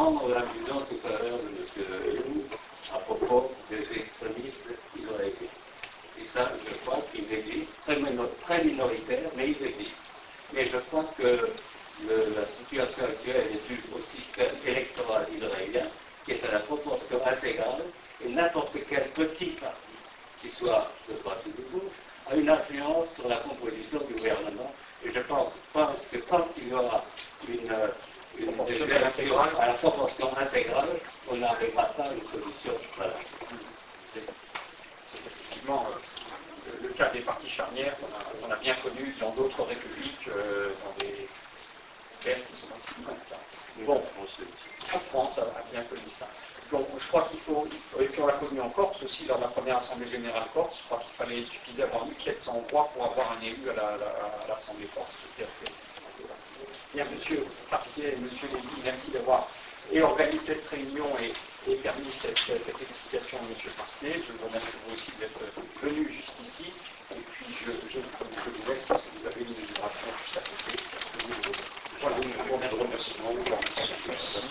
reprendre l'allusion tout à l'heure de M. Leloup à propos des extrémistes israéliens. Et ça, je crois qu'ils existent, très minoritaires, mais ils existent. Mais je crois que la situation actuelle est due au système électoral israélien, qui est à la proportion intégrale, et n'importe quel petit parti, qui soit de droite ou de gauche, a une influence sur la composition du gouvernement. Et je pense que quand il y aura une élection à la proportion intégrale, on n'arrivera pas à une solution. Voilà. C'est effectivement le cas des partis charnières qu'on a bien connu dans d'autres républiques, dans des guerres qui sont ainsi comme ça. Bon, la France a bien connu ça. Donc je crois qu'il faut, et puis on l'a connu en Corse aussi, dans la première Assemblée Générale Corse, je crois qu'il suffisait d'avoir 1700 voix pour avoir un élu à l'Assemblée Corse. Bien, monsieur Parquet, monsieur Lévy, merci d'avoir organisé cette réunion et permis cette explication à monsieur Parquet. Je vous remercie vous aussi d'être venu juste ici. Et puis je vous laisse parce que vous avez une illustration juste à côté. Voilà, je vous remercie. Merci.